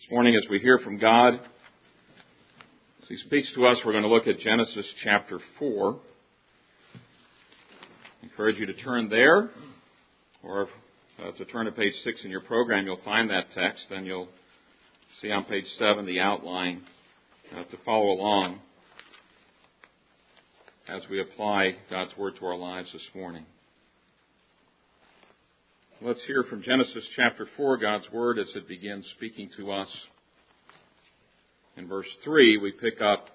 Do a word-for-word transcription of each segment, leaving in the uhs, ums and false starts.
This morning, as we hear from God, as He speaks to us, we're going to look at Genesis chapter four. I encourage you to turn there, or uh, to turn to page six in your program. You'll find that text. Then you'll see on page seven the outline uh, to follow along as we apply God's Word to our lives this morning. Let's hear from Genesis chapter four, God's Word, as it begins speaking to us. In verse three, we pick up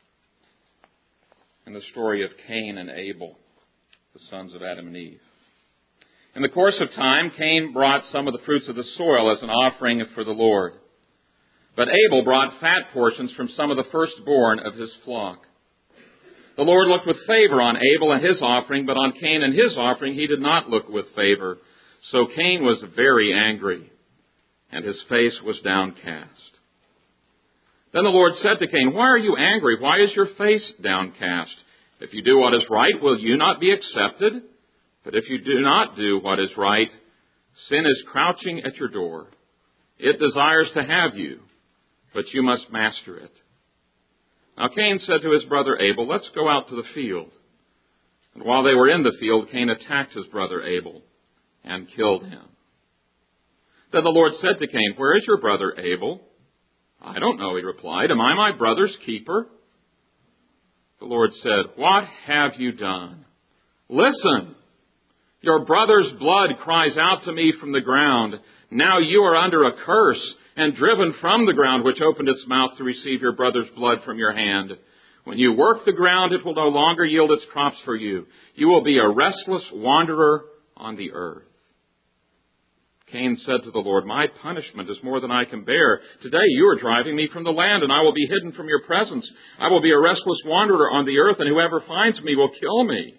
in the story of Cain and Abel, the sons of Adam and Eve. In the course of time, Cain brought some of the fruits of the soil as an offering for the Lord. But Abel brought fat portions from some of the firstborn of his flock. The Lord looked with favor on Abel and his offering, but on Cain and his offering he did not look with favor. So Cain was very angry, and his face was downcast. Then the Lord said to Cain, "Why are you angry? Why is your face downcast? If you do what is right, will you not be accepted? But if you do not do what is right, sin is crouching at your door. It desires to have you, but you must master it." Now Cain said to his brother Abel, "Let's go out to the field." And while they were in the field, Cain attacked his brother Abel and killed him. Then the Lord said to Cain, "Where is your brother Abel?" "I don't know," he replied. "Am I my brother's keeper?" The Lord said, "What have you done? Listen, your brother's blood cries out to me from the ground. Now you are under a curse and driven from the ground, which opened its mouth to receive your brother's blood from your hand. When you work the ground, it will no longer yield its crops for you. You will be a restless wanderer on the earth." Cain said to the Lord, "My punishment is more than I can bear. Today you are driving me from the land, and I will be hidden from your presence. I will be a restless wanderer on the earth, and whoever finds me will kill me."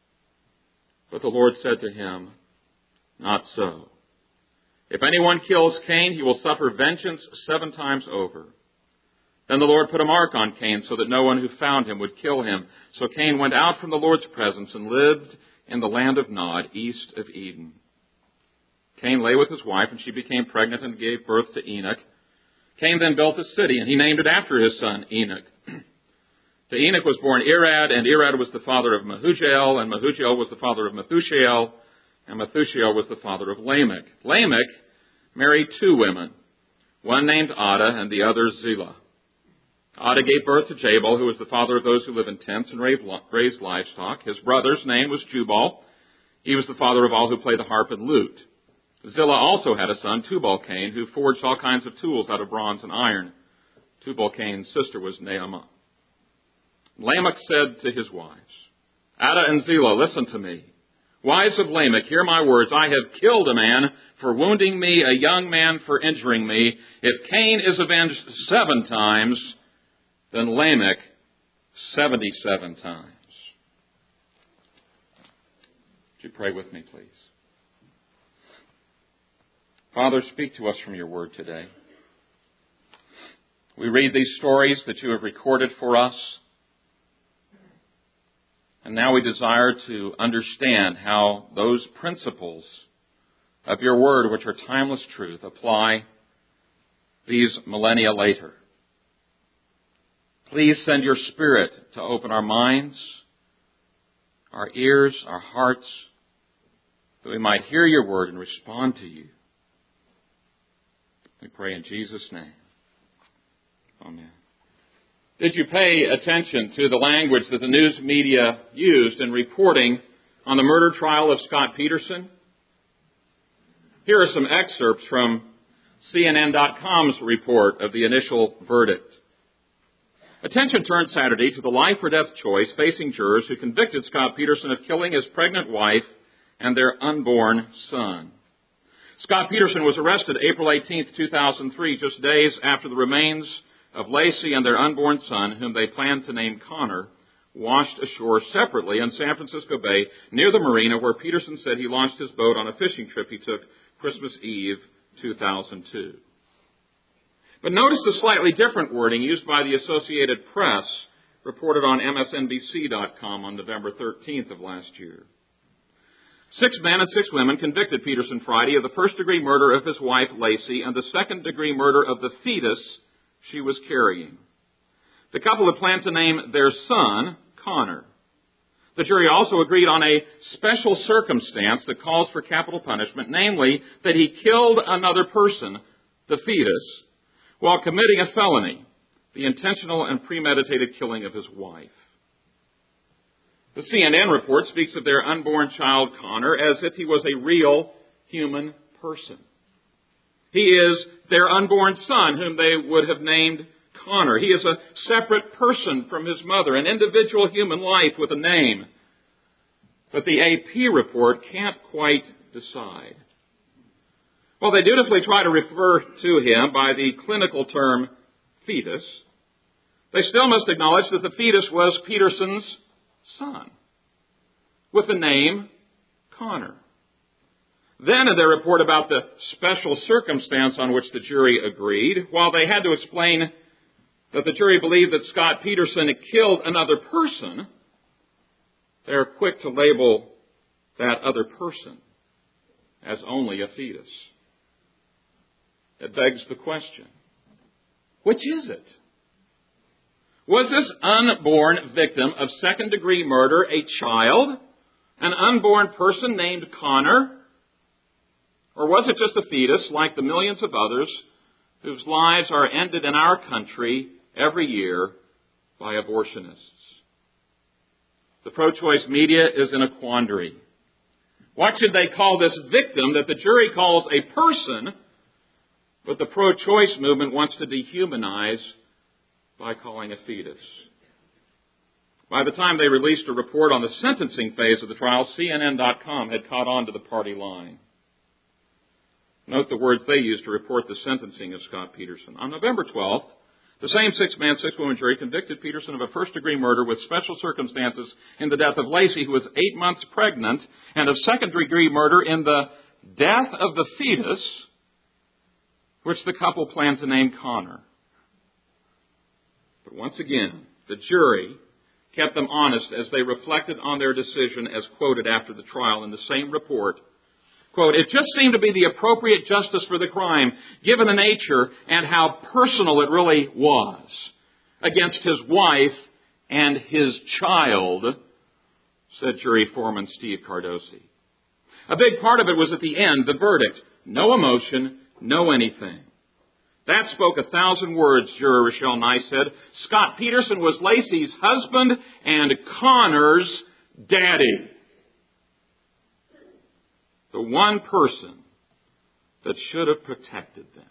But the Lord said to him, "Not so. If anyone kills Cain, he will suffer vengeance seven times over." Then the Lord put a mark on Cain so that no one who found him would kill him. So Cain went out from the Lord's presence and lived in the land of Nod, east of Eden. Cain lay with his wife, and she became pregnant and gave birth to Enoch. Cain then built a city, and he named it after his son Enoch. To Enoch was born Irad, and Irad was the father of Mehujael, and Mehujael was the father of Methushael, and Methushael was the father of Lamech. Lamech married two women, one named Adah and the other Zillah. Adah gave birth to Jabal, who was the father of those who live in tents and raise livestock. His brother's name was Jubal. He was the father of all who play the harp and lute. Zillah also had a son, Tubal-Cain, who forged all kinds of tools out of bronze and iron. Tubal-Cain's sister was Naamah. Lamech said to his wives, "Adah and Zillah, listen to me. Wives of Lamech, hear my words. I have killed a man for wounding me, a young man for injuring me. If Cain is avenged seven times, then Lamech seventy-seven times." Would you pray with me, please? Father, speak to us from your word today. We read these stories that you have recorded for us, and now we desire to understand how those principles of your word, which are timeless truth, apply these millennia later. Please send your Spirit to open our minds, our ears, our hearts, that we might hear your word and respond to you. We pray in Jesus' name. Amen. Did you pay attention to the language that the news media used in reporting on the murder trial of Scott Peterson? Here are some excerpts from C N N dot com's report of the initial verdict. Attention turned Saturday to the life or death choice facing jurors who convicted Scott Peterson of killing his pregnant wife and their unborn son. Scott Peterson was arrested April eighteenth, two thousand three, just days after the remains of Lacey and their unborn son, whom they planned to name Connor, washed ashore separately in San Francisco Bay near the marina where Peterson said he launched his boat on a fishing trip he took Christmas Eve, two thousand two. But notice the slightly different wording used by the Associated Press, reported on M S N B C dot com on November thirteenth of last year. Six men and six women convicted Peterson Friday of the first-degree murder of his wife, Lacey, and the second-degree murder of the fetus she was carrying. The couple had planned to name their son Connor. The jury also agreed on a special circumstance that calls for capital punishment, namely that he killed another person, the fetus, while committing a felony, the intentional and premeditated killing of his wife. The C N N report speaks of their unborn child, Connor, as if he was a real human person. He is their unborn son, whom they would have named Connor. He is a separate person from his mother, an individual human life with a name. But the A P report can't quite decide. While they dutifully try to refer to him by the clinical term fetus, they still must acknowledge that the fetus was Peterson's son, with the name Connor. Then in their report about the special circumstance on which the jury agreed, while they had to explain that the jury believed that Scott Peterson had killed another person, they are quick to label that other person as only a fetus. It begs the question, which is it? Was this unborn victim of second-degree murder a child, an unborn person named Connor? Or was it just a fetus like the millions of others whose lives are ended in our country every year by abortionists? The pro-choice media is in a quandary. What should they call this victim that the jury calls a person, but the pro-choice movement wants to dehumanize by calling a fetus? By the time they released a report on the sentencing phase of the trial, C N N dot com had caught on to the party line. Note the words they used to report the sentencing of Scott Peterson. On November twelfth, the same six-man, six-woman jury convicted Peterson of a first-degree murder with special circumstances in the death of Lacey, who was eight months pregnant, and of second-degree murder in the death of the fetus, which the couple planned to name Connor. But once again, the jury kept them honest as they reflected on their decision as quoted after the trial in the same report. Quote, "It just seemed to be the appropriate justice for the crime, given the nature and how personal it really was against his wife and his child," said jury foreman Steve Cardosi. A big part of it was at the end, the verdict. No emotion, no anything. That spoke a thousand words, juror Rochelle Nye said. Scott Peterson was Lacey's husband and Connor's daddy. The one person that should have protected them.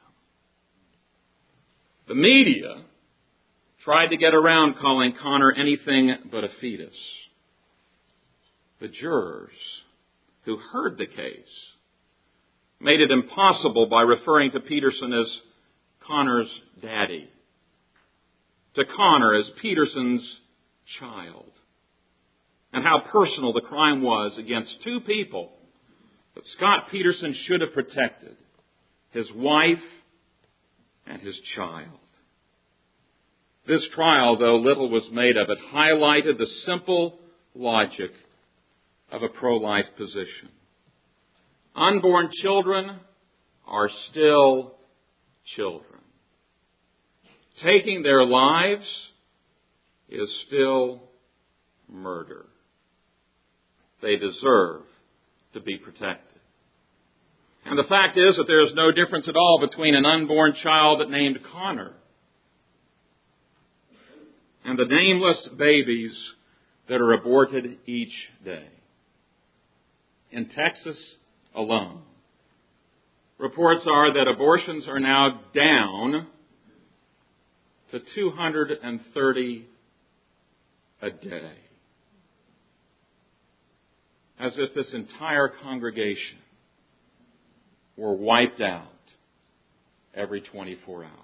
The media tried to get around calling Connor anything but a fetus. The jurors who heard the case made it impossible by referring to Peterson as Connor's daddy, to Connor as Peterson's child, and how personal the crime was against two people that Scott Peterson should have protected, his wife and his child. This trial, though little was made of it, highlighted the simple logic of a pro-life position. Unborn children are still children. Taking their lives is still murder. They deserve to be protected. And the fact is that there is no difference at all between an unborn child named Connor and the nameless babies that are aborted each day. In Texas alone, reports are that abortions are now down to two hundred thirty a day. As if this entire congregation were wiped out every twenty-four hours.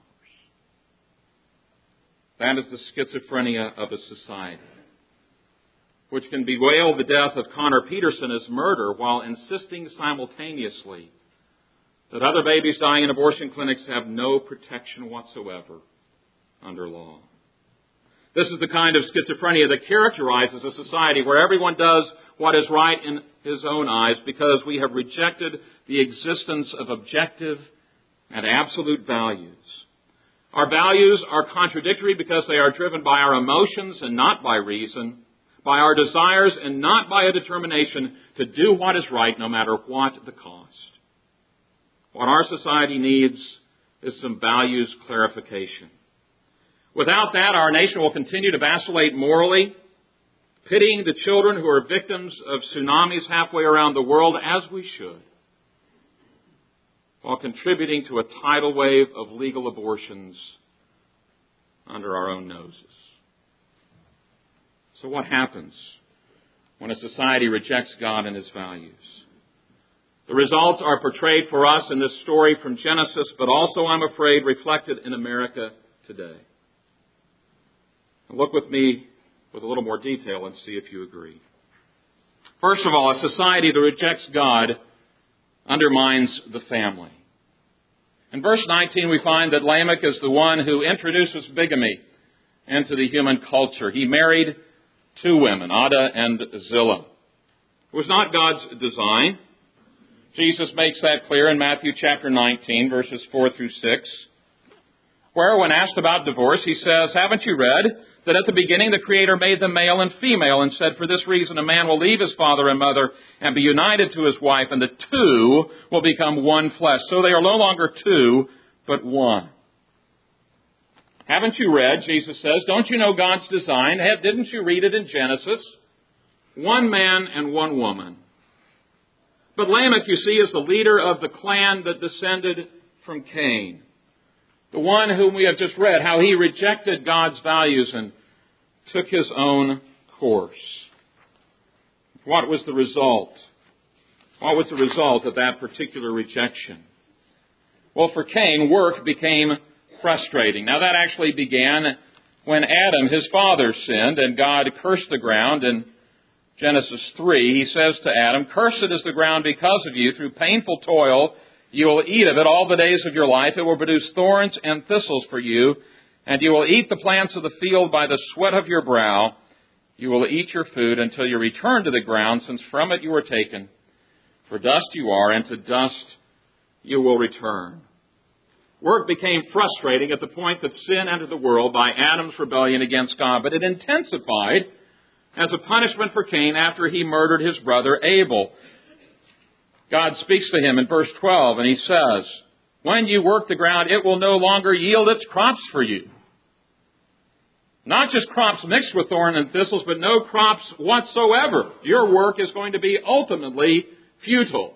That is the schizophrenia of a society which can bewail the death of Connor Peterson as murder while insisting simultaneously that other babies dying in abortion clinics have no protection whatsoever under law. This is the kind of schizophrenia that characterizes a society where everyone does what is right in his own eyes because we have rejected the existence of objective and absolute values. Our values are contradictory because they are driven by our emotions and not by reason, by our desires and not by a determination to do what is right no matter what the cost. What our society needs is some values clarification. Without that, our nation will continue to vacillate morally, pitying the children who are victims of tsunamis halfway around the world, as we should, while contributing to a tidal wave of legal abortions under our own noses. So what happens when a society rejects God and His values? The results are portrayed for us in this story from Genesis, but also, I'm afraid, reflected in America today. Look with me with a little more detail and see if you agree. First of all, a society that rejects God undermines the family. In verse nineteen, we find that Lamech is the one who introduces bigamy into the human culture. He married two women, Adah and Zillah. It was not God's design. Jesus makes that clear in Matthew chapter nineteen, verses four through six, where when asked about divorce, He says, "Haven't you read that at the beginning the Creator made them male and female and said, for this reason a man will leave his father and mother and be united to his wife, and the two will become one flesh. So they are no longer two, but one." Haven't you read, Jesus says, don't you know God's design? Didn't you read it in Genesis? One man and one woman. But Lamech, you see, is the leader of the clan that descended from Cain. The one whom we have just read, how he rejected God's values and took his own course. What was the result? What was the result of that particular rejection? Well, for Cain, work became frustrating. Now, that actually began when Adam, his father, sinned and God cursed the ground. In Genesis three, He says to Adam, "Cursed is the ground because of you. Through painful toil you will eat of it all the days of your life. It will produce thorns and thistles for you, and you will eat the plants of the field by the sweat of your brow. You will eat your food until you return to the ground, since from it you were taken. For dust you are, and to dust you will return." Work became frustrating at the point that sin entered the world by Adam's rebellion against God, but it intensified as a punishment for Cain after he murdered his brother Abel. God speaks to him in verse twelve, and He says, "When you work the ground, it will no longer yield its crops for you." Not just crops mixed with thorn and thistles, but no crops whatsoever. Your work is going to be ultimately futile.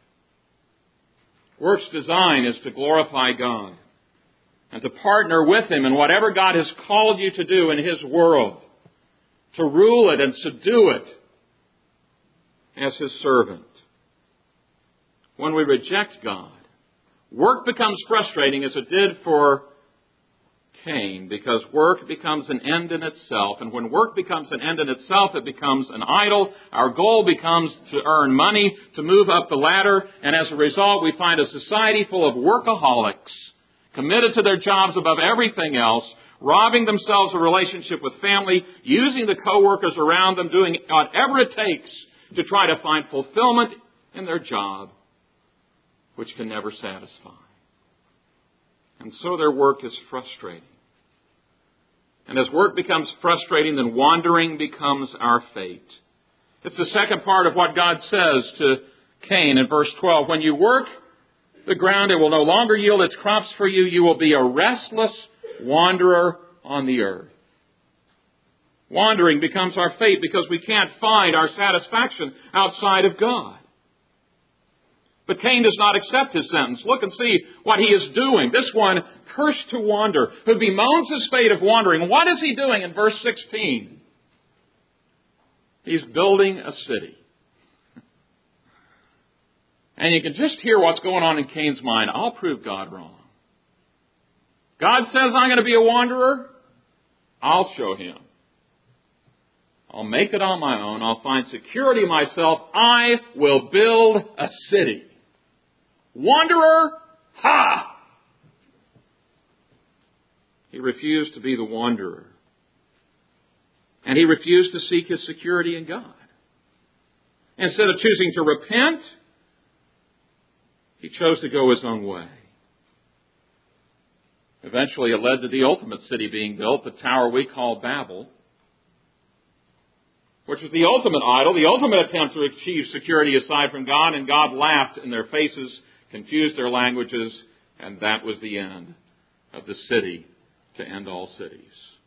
Work's design is to glorify God and to partner with Him in whatever God has called you to do in His world, to rule it and subdue it as His servant. When we reject God, work becomes frustrating as it did for Cain, because work becomes an end in itself. And when work becomes an end in itself, it becomes an idol. Our goal becomes to earn money, to move up the ladder. And as a result, we find a society full of workaholics, committed to their jobs above everything else, robbing themselves of relationship with family, using the coworkers around them, doing whatever it takes to try to find fulfillment in their job, which can never satisfy. And so their work is frustrating. And as work becomes frustrating, then wandering becomes our fate. It's the second part of what God says to Cain in verse twelve. When you work the ground, it will no longer yield its crops for you. You will be a restless wanderer on the earth. Wandering becomes our fate because we can't find our satisfaction outside of God. But Cain does not accept his sentence. Look and see what he is doing. This one, cursed to wander, who bemoans his fate of wandering. What is he doing in verse sixteen? He's building a city. And you can just hear what's going on in Cain's mind. I'll prove God wrong. God says I'm going to be a wanderer. I'll show Him. I'll make it on my own. I'll find security myself. I will build a city. Wanderer? Ha! He refused to be the wanderer. And he refused to seek his security in God. Instead of choosing to repent, he chose to go his own way. Eventually, it led to the ultimate city being built, the tower we call Babel, which was the ultimate idol, the ultimate attempt to achieve security aside from God, and God laughed in their faces, confused their languages, and that was the end of the city to end all cities.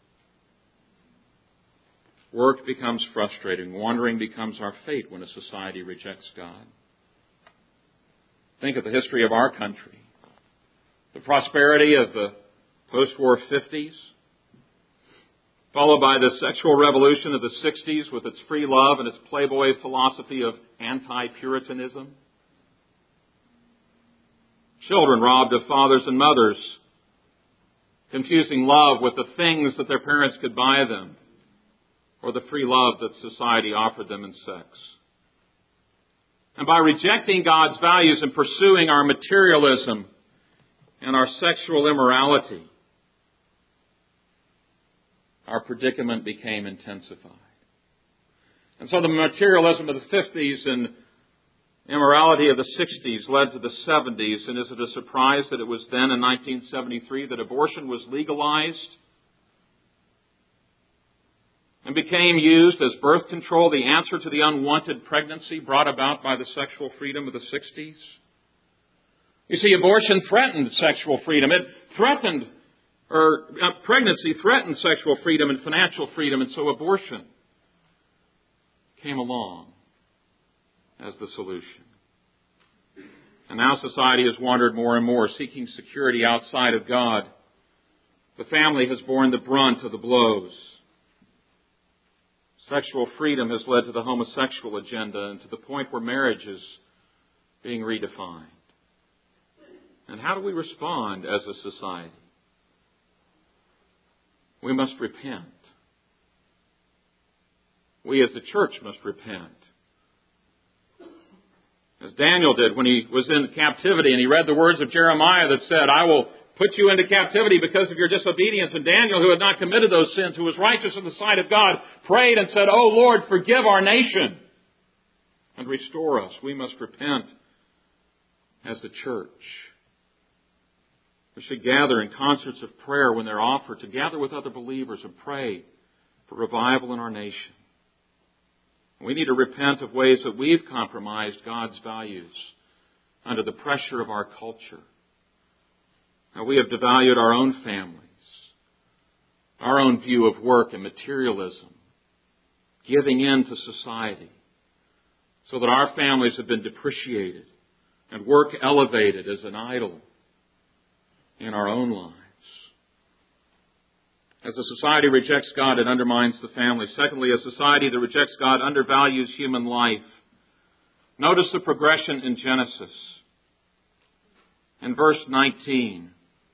Work becomes frustrating. Wandering becomes our fate when a society rejects God. Think of the history of our country. The prosperity of the post-war fifties, followed by the sexual revolution of the sixties with its free love and its playboy philosophy of anti-Puritanism. Children robbed of fathers and mothers, confusing love with the things that their parents could buy them, or the free love that society offered them in sex. And by rejecting God's values and pursuing our materialism and our sexual immorality, our predicament became intensified. And so the materialism of the fifties and immorality of the sixties led to the seventies. And is it a surprise that it was then in nineteen seventy-three that abortion was legalized and became used as birth control, the answer to the unwanted pregnancy brought about by the sexual freedom of the sixties? You see, abortion threatened sexual freedom. It threatened, or uh, pregnancy threatened sexual freedom and financial freedom, and so abortion came along as the solution. And now society has wandered more and more, seeking security outside of God. The family has borne the brunt of the blows. Sexual freedom has led to the homosexual agenda and to the point where marriage is being redefined. And how do we respond as a society? We must repent. We as the church must repent. As Daniel did when he was in captivity and he read the words of Jeremiah that said, I will put you into captivity because of your disobedience. And Daniel, who had not committed those sins, who was righteous in the sight of God, prayed and said, Oh Lord, forgive our nation and restore us. We must repent as the church. We should gather in concerts of prayer when they're offered, to gather with other believers and pray for revival in our nation. We need to repent of ways that we've compromised God's values under the pressure of our culture. Now, we have devalued our own families, our own view of work and materialism, giving in to society, so that our families have been depreciated and work elevated as an idol in our own lives. As a society rejects God, it undermines the family. Secondly, a society that rejects God undervalues human life. Notice the progression in Genesis. In verse nineteen,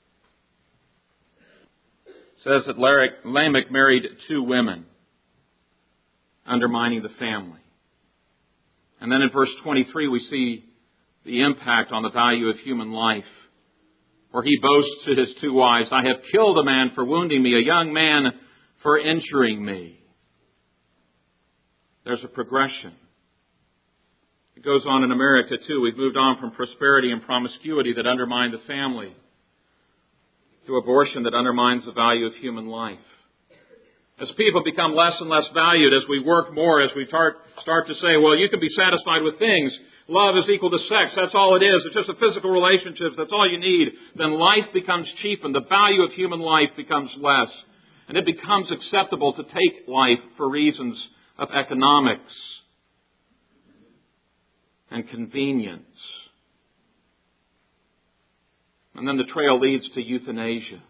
it says that Lamech married two women, undermining the family. And then in verse twenty-three, we see the impact on the value of human life, where he boasts to his two wives, I have killed a man for wounding me, a young man for injuring me. There's a progression. It goes on in America too. We've moved on from prosperity and promiscuity that undermine the family to abortion that undermines the value of human life. As people become less and less valued, as we work more, as we start, start to say, well, you can be satisfied with things. Love is equal to sex. That's all it is. It's just a physical relationship. That's all you need. Then life becomes cheapened. The value of human life becomes less. And it becomes acceptable to take life for reasons of economics and convenience. And then the trail leads to euthanasia.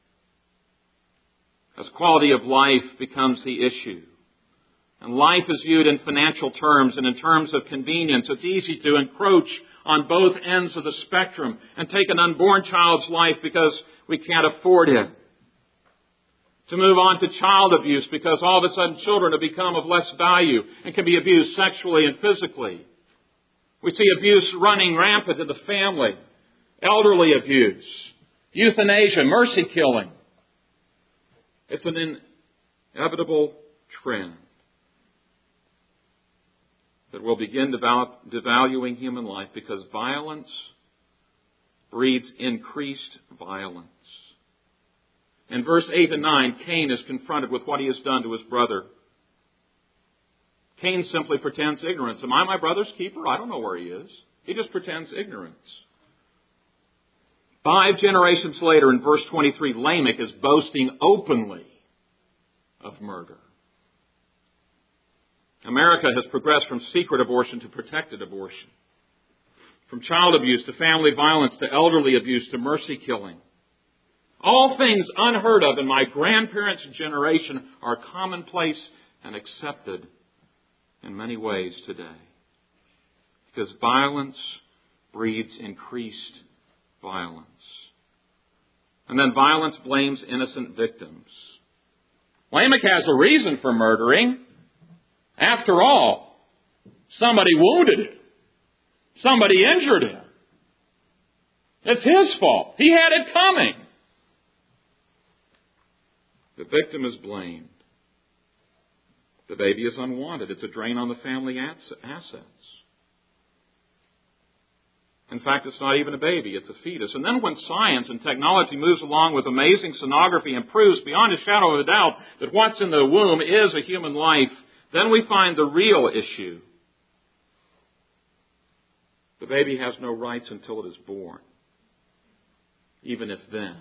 As quality of life becomes the issue. And life is viewed in financial terms and in terms of convenience. It's easy to encroach on both ends of the spectrum and take an unborn child's life because we can't afford it. To move on to child abuse because all of a sudden children have become of less value and can be abused sexually and physically. We see abuse running rampant in the family. Elderly abuse. Euthanasia, mercy killing. It's an inevitable trend that will begin develop, devaluing human life because violence breeds increased violence. In verse eight and nine, Cain is confronted with what he has done to his brother. Cain simply pretends ignorance. Am I my brother's keeper? I don't know where he is. He just pretends ignorance. Five generations later, in verse twenty-three, Lamech is boasting openly of murder. America has progressed from secret abortion to protected abortion, from child abuse to family violence to elderly abuse to mercy killing. All things unheard of in my grandparents' generation are commonplace and accepted in many ways today. Because violence breeds increased violence. And then violence blames innocent victims. Lamech has a reason for murdering. After all, somebody wounded him. Somebody injured him. It's his fault. He had it coming. The victim is blamed. The baby is unwanted. It's a drain on the family assets. In fact, it's not even a baby. It's a fetus. And then when science and technology moves along with amazing sonography and proves beyond a shadow of a doubt that what's in the womb is a human life, then we find the real issue. The baby has no rights until it is born, even if then.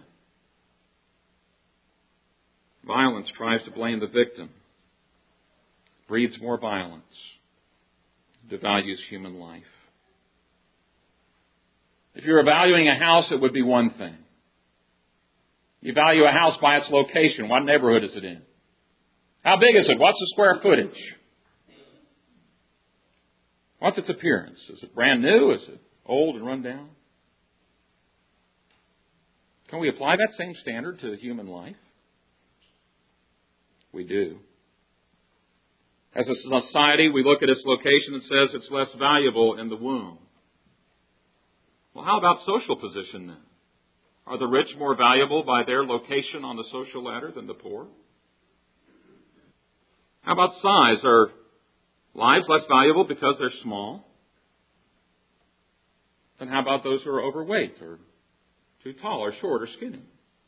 Violence tries to blame the victim, breeds more violence, devalues human life. If you're valuing a house, it would be one thing. You value a house by its location. What neighborhood is it in? How big is it? What's the square footage? What's its appearance? Is it brand new? Is it old and run down? Can we apply that same standard to human life? We do. As a society, we look at its location and says it's less valuable in the womb. Well, how about social position then? Are the rich more valuable by their location on the social ladder than the poor? How about size? Are lives less valuable because they're small? Then how about those who are overweight or too tall or short or skinny?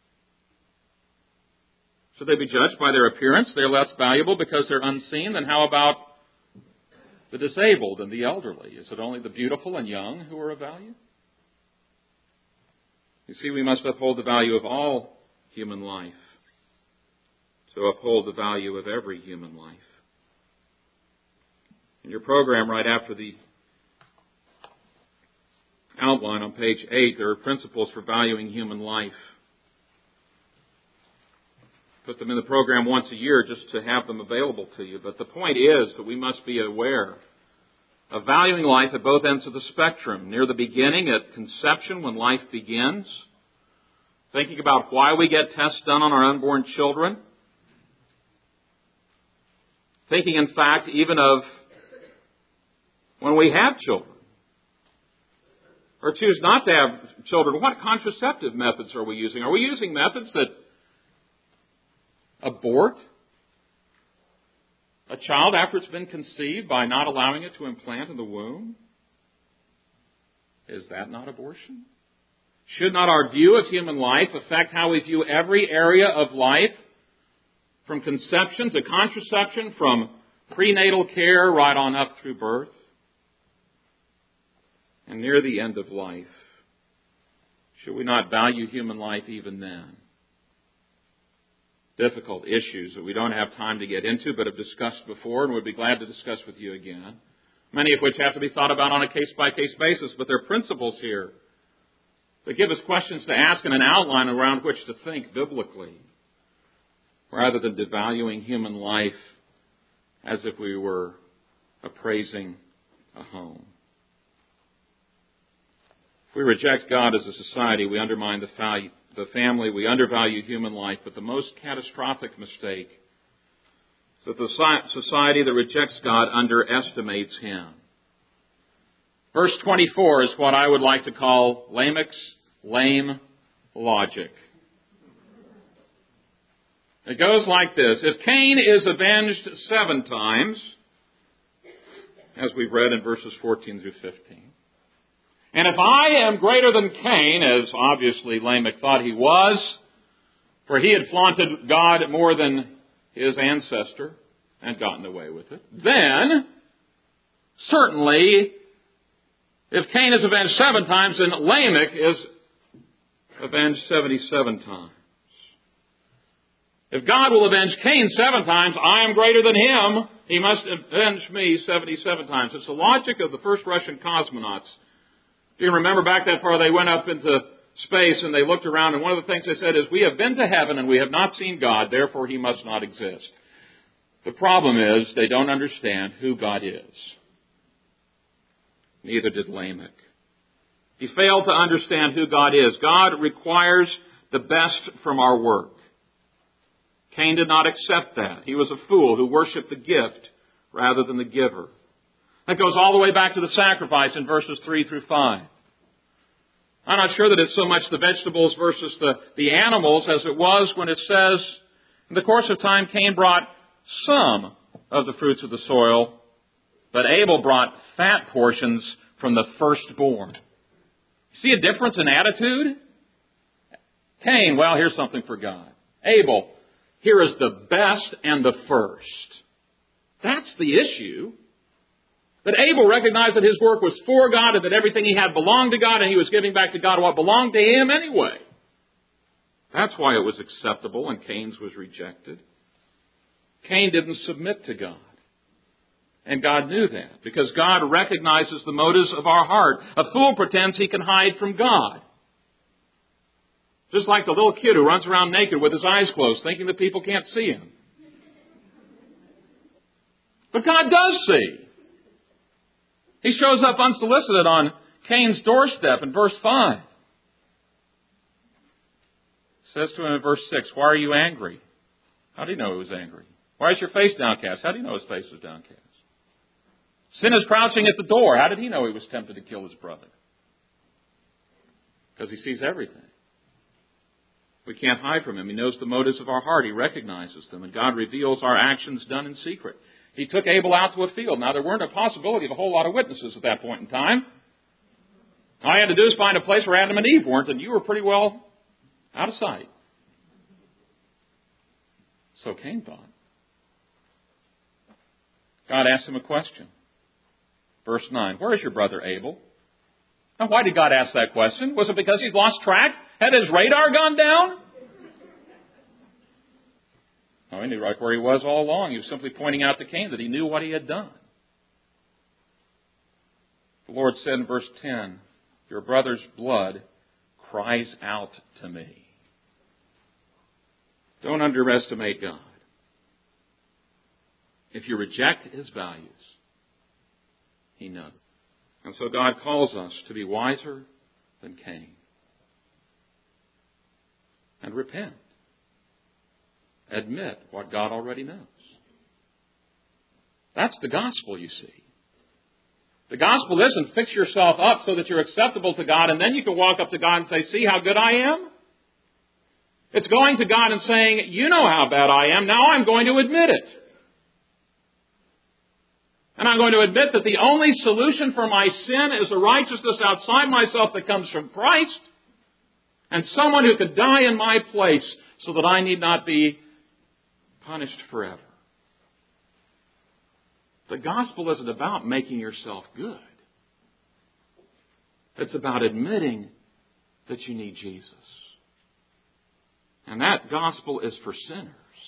Should they be judged by their appearance? They're less valuable because they're unseen. Then how about the disabled and the elderly? Is it only the beautiful and young who are of value? You see, we must uphold the value of all human life to uphold the value of every human life. In your program, right after the outline on page eight, there are principles for valuing human life. Put them in the program once a year just to have them available to you. But the point is that we must be aware of valuing life at both ends of the spectrum. Near the beginning, at conception, when life begins. Thinking about why we get tests done on our unborn children. Thinking, in fact, even of when we have children. Or choose not to have children. What contraceptive methods are we using? Are we using methods that abort a child after it's been conceived by not allowing it to implant in the womb? Is that not abortion? Should not our view of human life affect how we view every area of life, from conception to contraception, from prenatal care right on up through birth, and near the end of life? Should we not value human life even then? Difficult issues that we don't have time to get into, but have discussed before and would be glad to discuss with you again. Many of which have to be thought about on a case-by-case basis, but there are principles here that give us questions to ask and an outline around which to think biblically, rather than devaluing human life as if we were appraising a home. If we reject God as a society, we undermine the value the family, we undervalue human life, but the most catastrophic mistake is that the society that rejects God underestimates Him. Verse twenty-four is what I would like to call Lamech's lame logic. It goes like this. If Cain is avenged seven times, as we've read in verses fourteen through fifteen, and if I am greater than Cain, as obviously Lamech thought he was, for he had flaunted God more than his ancestor and gotten away with it, then certainly if Cain is avenged seven times, then Lamech is avenged seventy-seven times. If God will avenge Cain seven times, I am greater than him. He must avenge me seventy-seven times. It's the logic of the first Russian cosmonauts. If you remember back that far, they went up into space and they looked around, and one of the things they said is, we have been to heaven and we have not seen God, therefore he must not exist. The problem is they don't understand who God is. Neither did Lamech. He failed to understand who God is. God requires the best from our work. Cain did not accept that. He was a fool who worshiped the gift rather than the giver. That goes all the way back to the sacrifice in verses three through five. I'm not sure that it's so much the vegetables versus the, the animals as it was when it says, in the course of time, Cain brought some of the fruits of the soil, but Abel brought fat portions from the firstborn. See a difference in attitude? Cain, well, here's something for God. Abel, here is the best and the first. That's the issue. That Abel recognized that his work was for God and that everything he had belonged to God, and he was giving back to God what belonged to him anyway. That's why it was acceptable and Cain's was rejected. Cain didn't submit to God. And God knew that because God recognizes the motives of our heart. A fool pretends he can hide from God. Just like the little kid who runs around naked with his eyes closed, thinking that people can't see him. But God does see. He shows up unsolicited on Cain's doorstep in verse five. It says to him in verse six, why are you angry? How do you know he was angry? Why is your face downcast? How do you know his face was downcast? Sin is crouching at the door. How did he know he was tempted to kill his brother? Because he sees everything. We can't hide from him. He knows the motives of our heart. He recognizes them. And God reveals our actions done in secret. He took Abel out to a field. Now, there weren't a possibility of a whole lot of witnesses at that point in time. All you had to do is find a place where Adam and Eve weren't, and you were pretty well out of sight. So Cain thought. God asked him a question. Verse nine, where is your brother Abel? Now, why did God ask that question? Was it because he'd lost track? Had his radar gone down? No, he knew right where he was all along. He was simply pointing out to Cain that he knew what he had done. The Lord said in verse ten, your brother's blood cries out to me. Don't underestimate God. If you reject his values, he knows. And so God calls us to be wiser than Cain. And repent. Admit what God already knows. That's the gospel, you see. The gospel isn't fix yourself up so that you're acceptable to God and then you can walk up to God and say, see how good I am? It's going to God and saying, you know how bad I am, now I'm going to admit it. And I'm going to admit that the only solution for my sin is a righteousness outside myself that comes from Christ and someone who could die in my place so that I need not be punished forever. The gospel isn't about making yourself good. It's about admitting that you need Jesus. And that gospel is for sinners.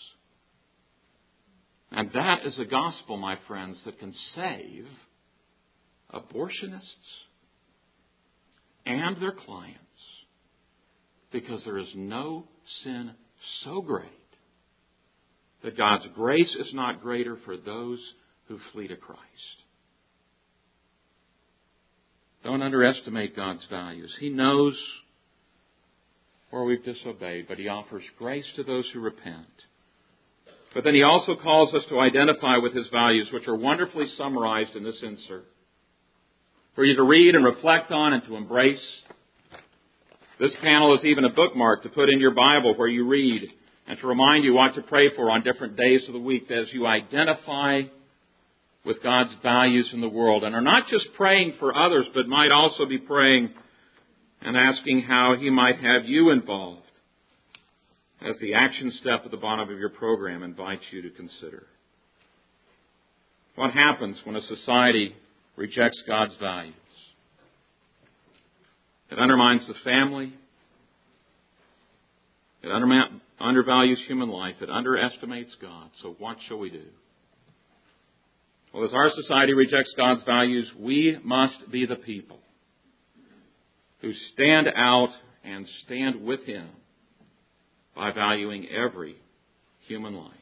And that is a gospel, my friends, that can save abortionists and their clients. Because there is no sin so great that God's grace is not greater for those who flee to Christ. Don't underestimate God's values. He knows where we've disobeyed, but He offers grace to those who repent. But then He also calls us to identify with His values, which are wonderfully summarized in this insert, for you to read and reflect on and to embrace. This panel is even a bookmark to put in your Bible where you read and to remind you what to pray for on different days of the week as you identify with God's values in the world and are not just praying for others, but might also be praying and asking how He might have you involved as the action step at the bottom of your program invites you to consider. What happens when a society rejects God's values? It undermines the family. It undervalues human life. It underestimates God. So what shall we do? Well, as our society rejects God's values, we must be the people who stand out and stand with Him by valuing every human life.